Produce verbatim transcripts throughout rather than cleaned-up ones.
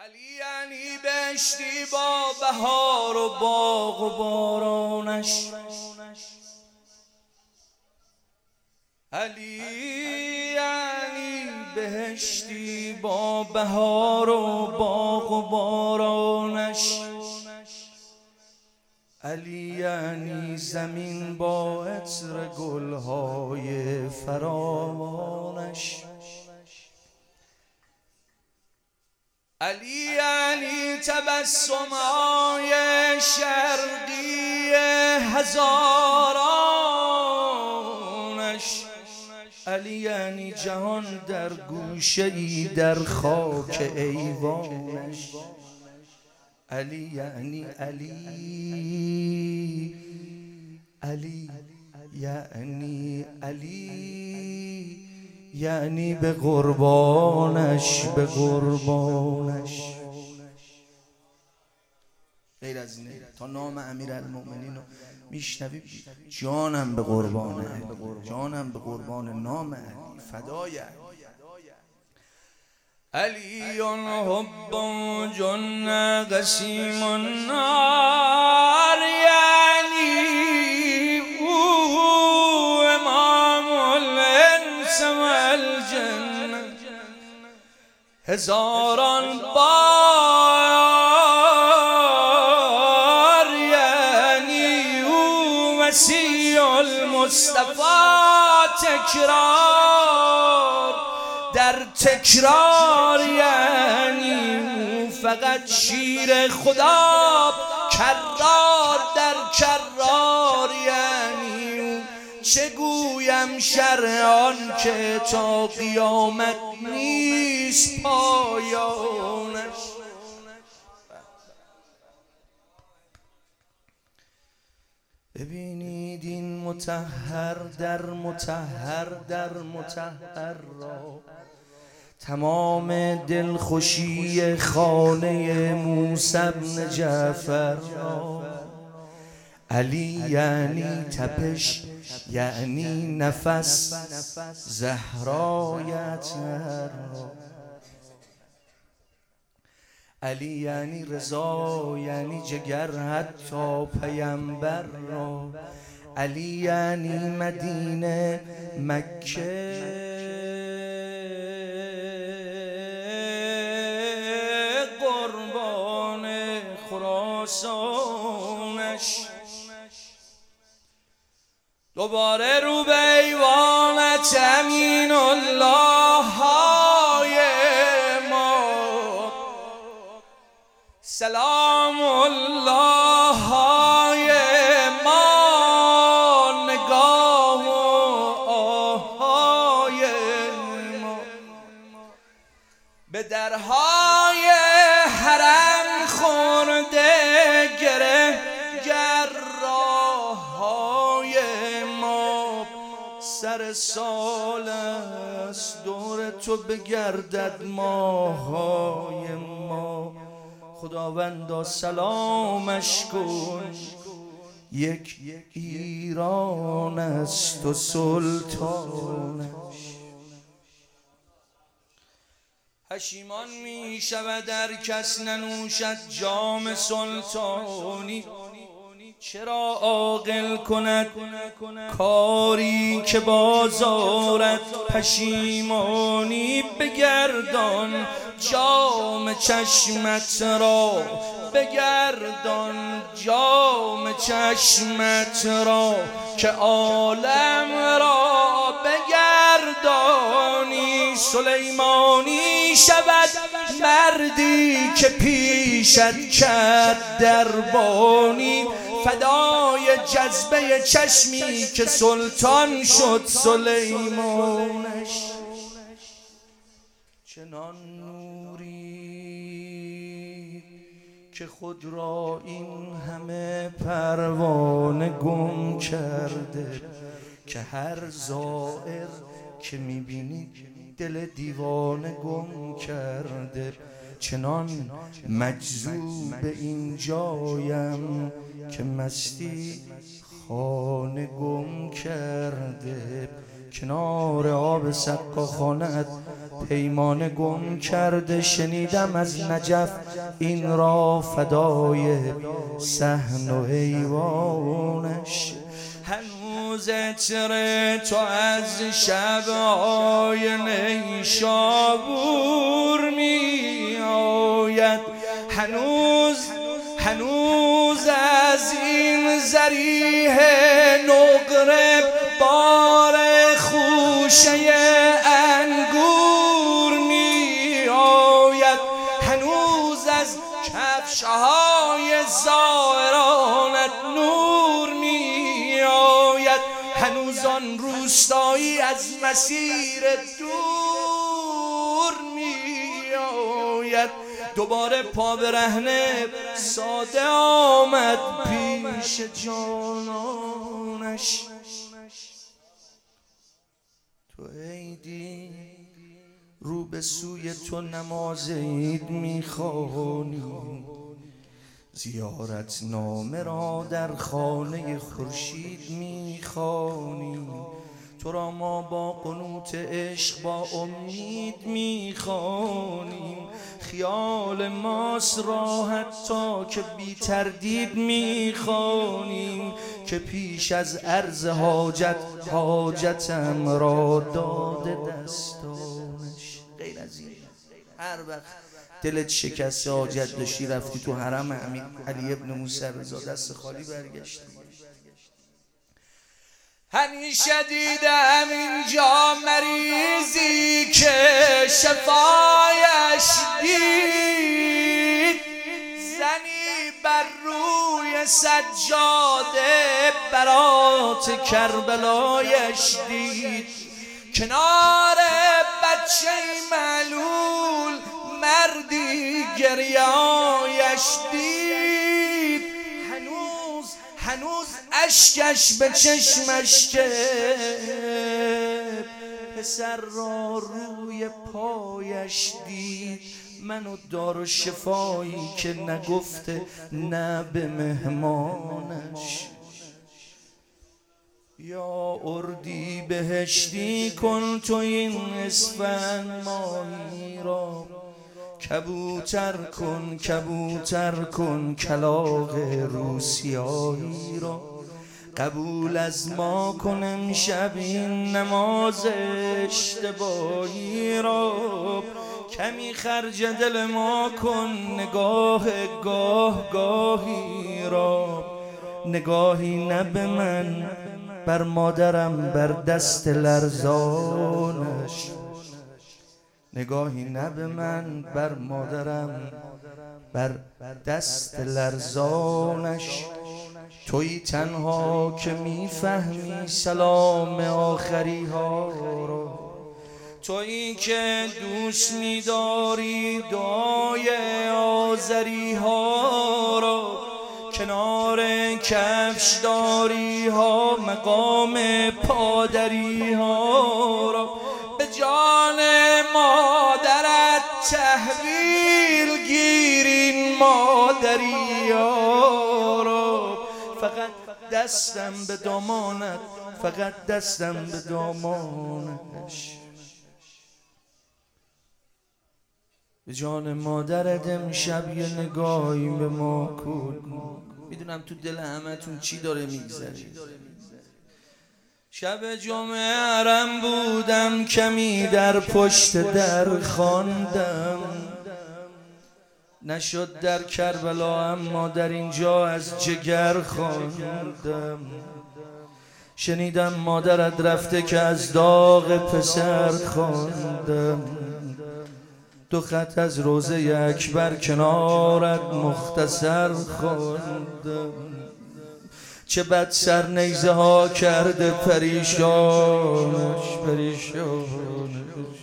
علی یعنی بهشتی با بهار و باغ و بارانش. علی یعنی بهشتی با بهار و باغ و بارانش. علی یعنی زمین با عطر گلهای فراوانش. علی یعنی تبسم‌های شرقی هزارانش. علی یعنی جهان در گوشه‌ای در خاک ایوانش. علی یعنی علی علی یعنی علی یعنی به قربانش به قربانش. غیر از اینه تا نام امیرالمؤمنین رو میشنوی جانم به قربان علی، جانم به قربان نام علی، فدای علی. علی حب جن قسیم النار، یعنی او امام الانس والجن. هزاران بار یعنی او وسیع المصطفی، تکرار در تکرار یعنی فقط شیر خدا، کرار در کرار یعنی چه گویم شرع آن که تا قیامت نیست پایانش. ببینید این مطهر در مطهر در مطهر را، تمام دلخوشی خانه موسی بن جعفر را. علی یعنی تپش یعنی نفس زهرایت را. علی یعنی رضا یعنی جگر حتی پیامبر را. علی یعنی مدینه مکه قربان خراسانش. دوباره رو به ایوانت امین الله های ما، سلام الله های ما، نگاه و آهای ما. به درهای حرم خورده گره گراهای ما. سر سال است دور تو بگردد ماهای ما. خداوندا سلامش کن، یک ایران است و سلطانش. پشیمان می شود در کس ننوشد جام سلطانی. چرا عاقل کند کاری که بازارد پشیمانی. بگردان جام چشمت را، بگردان جام چشمت را که عالم را بگردانی. سلیمانی شود مردی که پیشت کرد دربانی. فدای جذبه چشمی که سلطان شد سلیمانش. چنان نوری که خود را این همه پروانه گم کرده، که هر زائر که میبینی دل دیوانه گم کرده. چنان مجذوب این جایم که مستی خانه گم کرده. کنار آب سقاخانه‌ات پیمان گم کرده. شنیدم از نجف این را فدای صحن و ایوانش. هنوز عطر تو از شب‌های نیشابور می آید. هنوز هنوز از این ضریح نقره بار خوشه انگور می آید. هنوز از کفش‌های زائرانت نور می آید. هنوز آن روستایی از مسیر دور می آید. دوباره پا برهنه ساده آمد پیش جانانش. تو عیدی رو به سوی تو نماز عید میخوانی. زیارت نامه را در خانه خورشید میخوانی. تو را ما با قنوت عشق با امید میخوانیم. خیال ماست راحت تا که بی تردید میخوانیم که پیش از عرض حاجت حاجتم را داده دستانش. غیر از این هر وقت دلت شکست حاجت داشتی رفتی تو حرم امیر علی ابن موسی رضا دست خالی برگشتی. همیشه دیدم اینجا مریضی که شفایش دید. زنی بر روی سجاده برات کربلایش دید. کنار بچه معلول مردی گریایش دید. هنوز هنوز اشکش به چشمش که پسر را روی پایش دید. منو دار و شفایی که نگفته نه به مهمانش. یا اردی بهشتی کن تو این اسفند ماهی را. کبوتر کن کبوتر کن کلاغ روسیایی را. قبول از ما کن امشب این نماز اشتباهی را. کمی خرج دل ما کن نگاه گاه گاهی را. نگاهی نه به من بر مادرم بر دست لرزانش. نگاهی نه به من بر مادرم بر دست لرزانش. تویی تنها که میفهمی سلام آخری ها را. تویی که دوست می‌داری دعای آذری ها را. کنار کفش داری ها مقام پادری ها را. به جان مادرت تحویل گیرین مادری ها را. فقط دستم به دامانت فقط دستم به دامانش. به جان مادرت امشب یه نگاهی به ما کن. میدونم تو دل همتون چی داره میگذره. شب جمعه حرم بودم کمی در پشت در خواندم. نشد در کربلا اما در اینجا از جگر خواندم. شنیدم مادرت رفته که از داغ پسر خواندم. دو خط از روزه اکبر کنارت مختصر خواندم. چه بد سر نیزه ها کرده پریشانش پریشانش.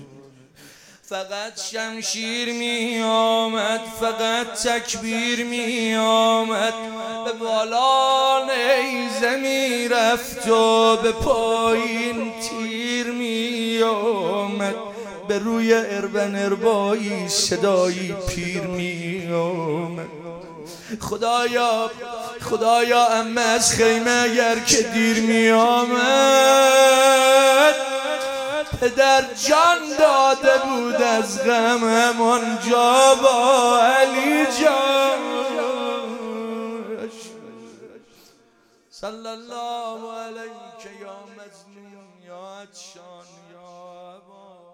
فقط شمشیر می آمد فقط تکبیر می آمد. به بالا نیزه می رفت و به پایین تیر می آمد. به روی اربن اربایی صدایی پیر می آمد. خدایا خدایا امه از خیمه اگر که دیر می آمد پدر جان داده بود از غم همانجا با علی جان. صلی الله علیک یا مظلوم یا عطشان یا ابا